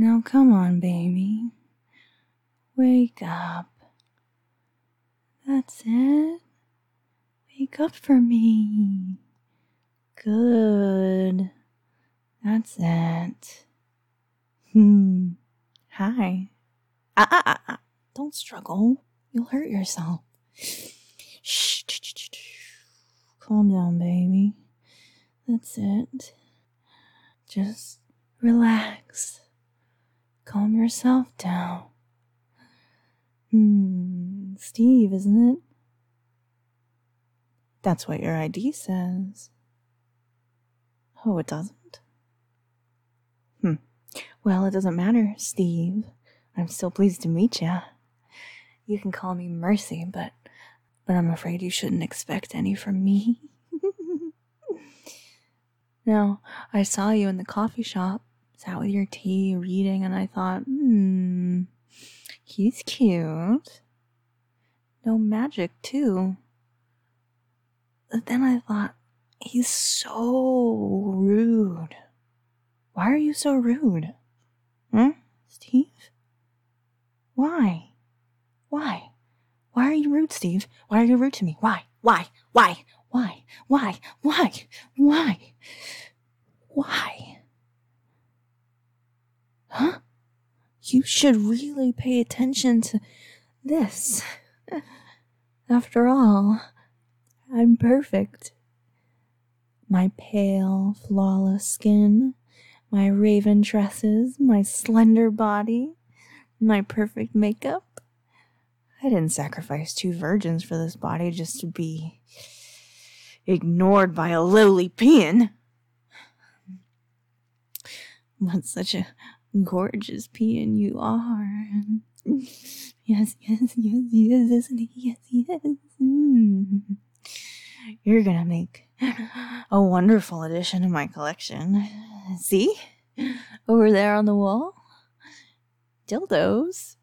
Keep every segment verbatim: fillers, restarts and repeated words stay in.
Now come on, baby. Wake up. That's it. Wake up for me. Good. That's it. Hmm. Hi. Ah, ah, ah, ah. Don't struggle. You'll hurt yourself. Shh. Calm down, baby. That's it. Just relax. Calm yourself down. Hmm. Steve, isn't it? That's what your I D says. Oh, it doesn't? Hmm. Well, it doesn't matter, Steve. I'm still pleased to meet you. You can call me Mercy, but but I'm afraid you shouldn't expect any from me. Now, I saw you in the coffee shop, sat with your tea, reading, and I thought, hmm, he's cute. No magic, too. But then I thought, he's so rude. Why are you so rude? Hmm? Steve? Why? Why? Why are you rude, Steve? Why are you rude to me? Why? Why? Why? Why? Why? Why? Why? Why? Huh? You should really pay attention to this. After all, I'm perfect. My pale, flawless skin, my raven tresses, my slender body, my perfect makeup. I didn't sacrifice two virgins for this body just to be ignored by a lowly peon. But such a gorgeous peon you are. Yes, yes, yes, yes, isn't he? Yes, yes. Mm. You're gonna make a wonderful addition to my collection. See? Over there on the wall? Dildos.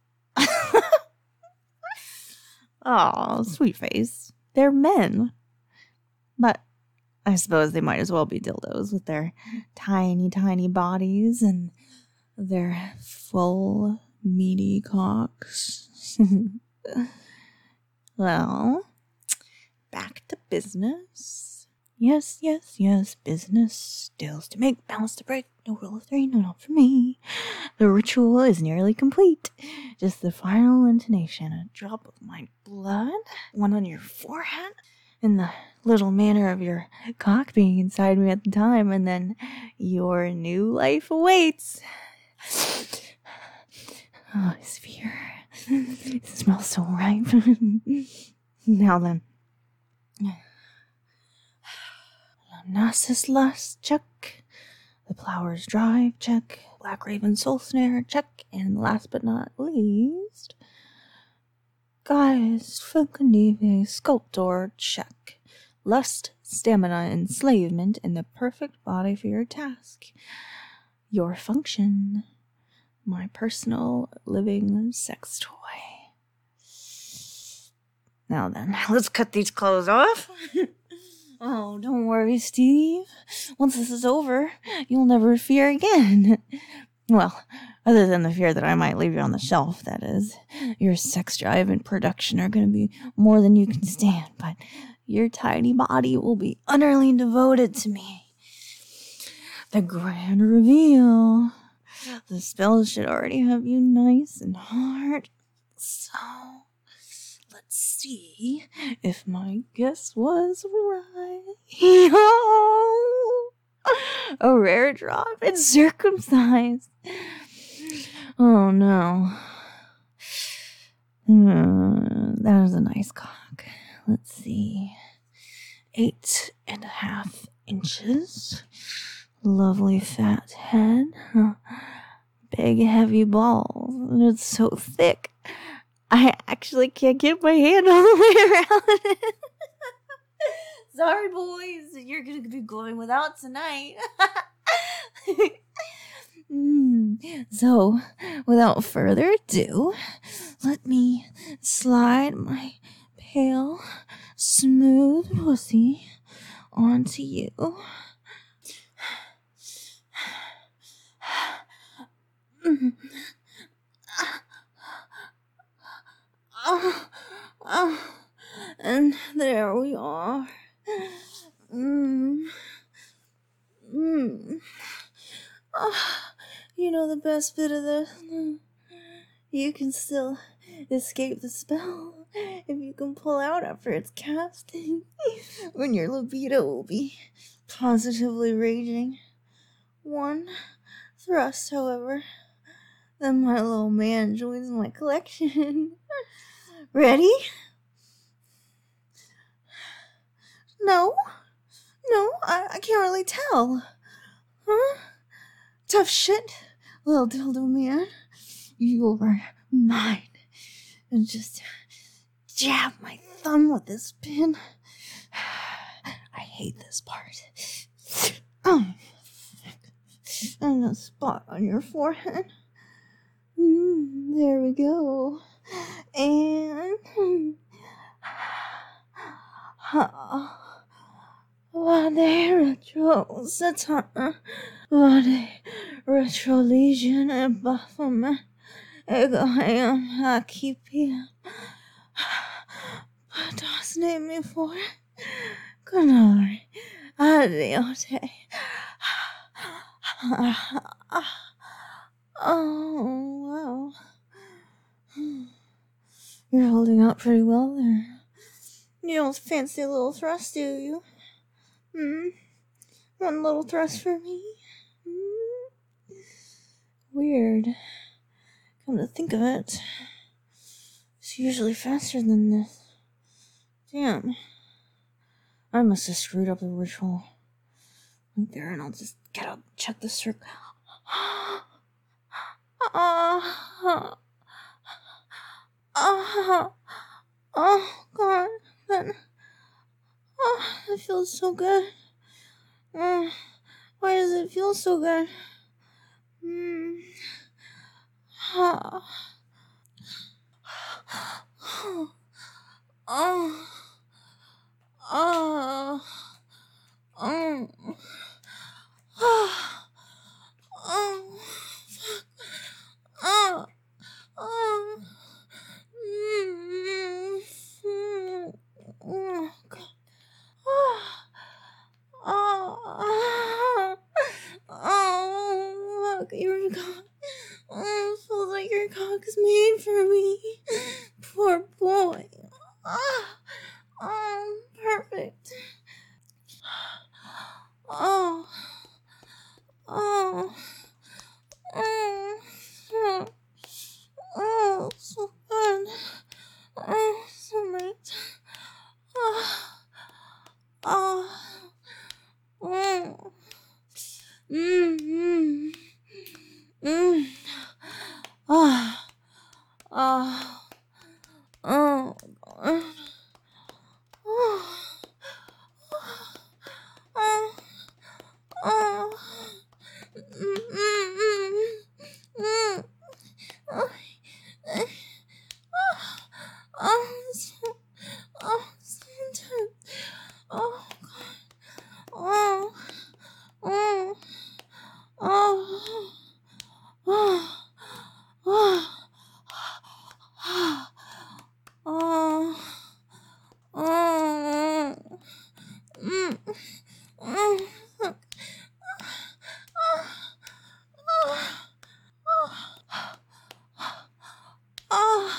Oh, sweet face. They're men. But I suppose they might as well be dildos with their tiny, tiny bodies and their full, meaty cocks. Well, back to business. Yes, yes, yes, business. Deals to make, balance to break. No rule of three, no, not for me. The ritual is nearly complete. Just the final intonation. A drop of my blood, one on your forehead, and the little manner of your cock being inside me at the time, and then your new life awaits. Oh, sphere. It smells so ripe. Now then. Narcissus lust, check. The Flowers Drive, check. Black Raven Soul Snare, check. And last but not least, Gaius Funkanive Sculptor, check. Lust, stamina, enslavement, and the perfect body for your task. Your function. My personal living sex toy. Now then, let's cut these clothes off. Oh, don't worry, Steve. Once this is over, you'll never fear again. Well, other than the fear that I might leave you on the shelf, that is. Your sex drive and production are going to be more than you can stand, but your tiny body will be utterly devoted to me. The grand reveal. The spell should already have you nice and hard. So, let's see if my guess was right. Oh, a rare drop and circumcised. Oh no. Uh, that was a nice cock. Let's see. Eight and a half inches. Lovely fat head. Huh. Big heavy balls. And it's so thick. I actually can't get my hand all the way around it. Sorry, boys. You're going to be going without tonight. mm. So, without further ado, let me slide my pale, smooth pussy onto you. Mm. Oh, oh, and there we are. Mm. Mm. Oh, you know the best bit of this? You can still escape the spell if you can pull out after it's cast. When your libido will be positively raging. One thrust, however, then my little man joins my collection. Ready? No? No, I, I can't really tell. Huh? Tough shit, little dildo man. You're mine. And just jab my thumb with this pin. I hate this part. Oh, and a spot on your forehead. Mm, there we go. And Vade retro satana, vade retro legion e baphomet, ego ham hakipia. Patas name me for it. Canary, adiote. Oh, wow. You're holding out pretty well there. You don't fancy a little thrust, do you? Hmm? One little thrust for me? Hmm? Weird. Come to think of it, it's usually faster than this. Damn. I must have screwed up the ritual. Right there, and I'll just get up and check the circle. Oh, oh, oh, God. That, oh, that feels so good. Mm, why does it feel so good? Mm. Oh. Oh. Oh. Oh. Oh. Oh. Oh. Oh. Mm. Mm. Oh, God. Oh. Oh. Oh. Look, your cock. Oh, it feels like your cock's made for me. Poor boy. Oh. Oh, perfect. Oh. Oh. Oh. Oh. Oh, so good. Oh, so nice. Oh. Oh. Oh. Mmm. Mmm. Mmm. Oh. Oh. Oh. God. Oh. Oh. Oh. Mm, mm, mm, mm. Oh. Eh. Oh. Oh. So, oh, so intense. Oh, God. Oh. Oh. Oh. Oh. Oh. Oh. Oh. Mm. Mm. Oh.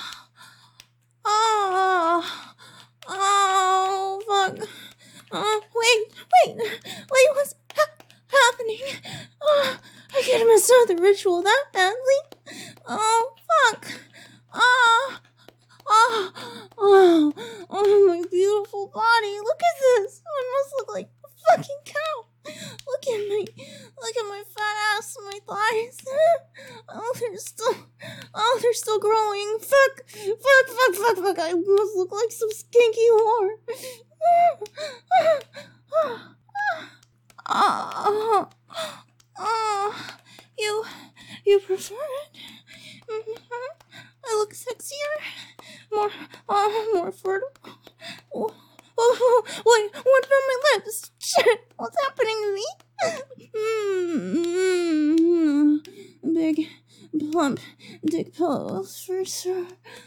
Oh. Oh. Fuck. Oh, wait, wait, wait, what's ha- happening? Oh, I could have messed up the ritual that badly. Oh, fuck. Oh. Oh, oh, oh, my beautiful body. Look at this. I must look like a fucking cow. Look at me. Look at my fat ass and my thighs. Oh, they're still, oh, they're still growing. Fuck, fuck, fuck, fuck, fuck. I must look like some skinky whore. Oh, oh, you, you prefer it? Mm-hmm. I look sexier, more, oh, more fertile. Oh, oh, wait, what about my lips? Shit, what's happening to me? Mm-hmm. Big, plump dick pillows for sure.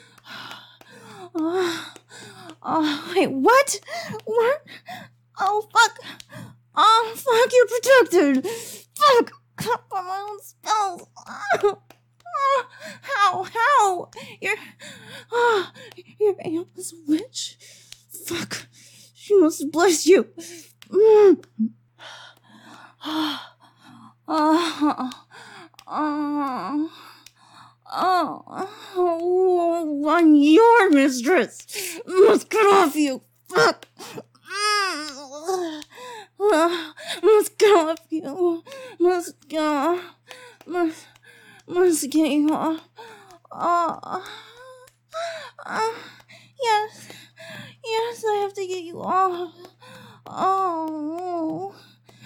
Oh, oh, wait, what? What? Oh, fuck. Oh, fuck, you're protected. Fuck. Cut by my own spells. Oh, oh, how? How? You're. Oh, you're Amber's witch. Fuck. She must bless you. Mm. Oh, oh, oh, oh, oh, I'm your mistress. Must cut off you. Fuck. Mm. Uh, must cut off you. Must go. Must, must get you off. Oh, uh, yes. Yes, I have to get you off. Oh.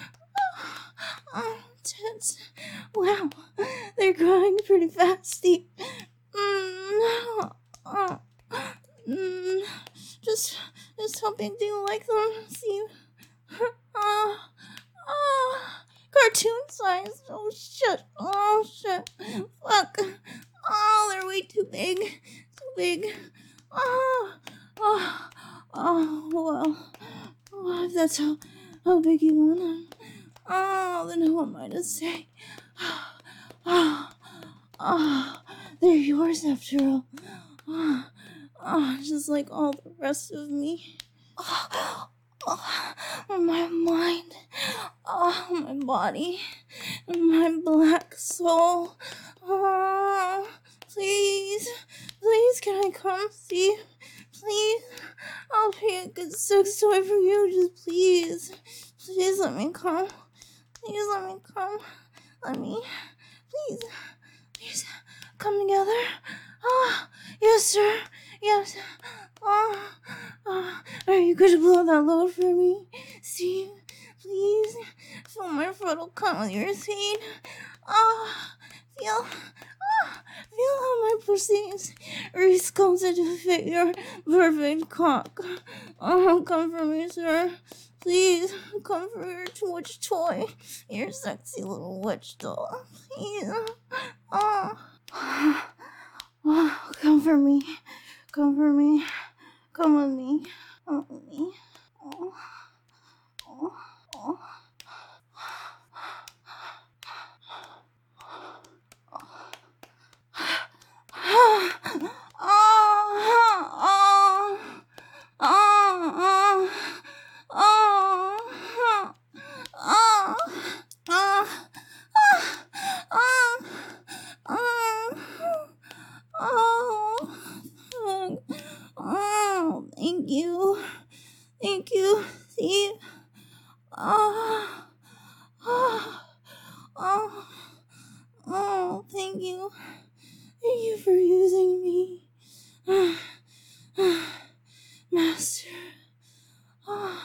Oh, tits. Wow, they're growing pretty fast, Steve. Mm, oh, mm, just, just hoping do you like them, Steve? Oh, oh, cartoon size. Oh shit. Oh shit. Fuck. Oh, they're way too big. Too big. Oh, oh, oh. Well, oh, if that's how, how big you want them. Oh, then who am I to say? Oh, oh, they're yours after all. Oh, oh, just like all the rest of me. Oh, oh, my mind. Oh, my body. My black soul. Oh, please. Please, can I come see? Please. I'll be a good sex toy for you. Just please. Please let me come. Please let me come. Let me. Please. Please. Come together. Oh, yes, sir. Yes. Oh, oh. Are you going to blow that load for me? Steve, please. Feel my fertile cunt with your seed. Oh, feel. Oh, feel how my pussy is resculpted to fit your perfect cock. Oh, come for me, sir. Please, come for your witch toy. Your sexy little witch doll. Please. Oh. Oh, come for me. Come for me. Come with me. Come with me. Oh. Oh. Oh. Thank you. Thank you, Steve. Oh, oh, oh, oh, thank you. Thank you for using me. Master. Oh.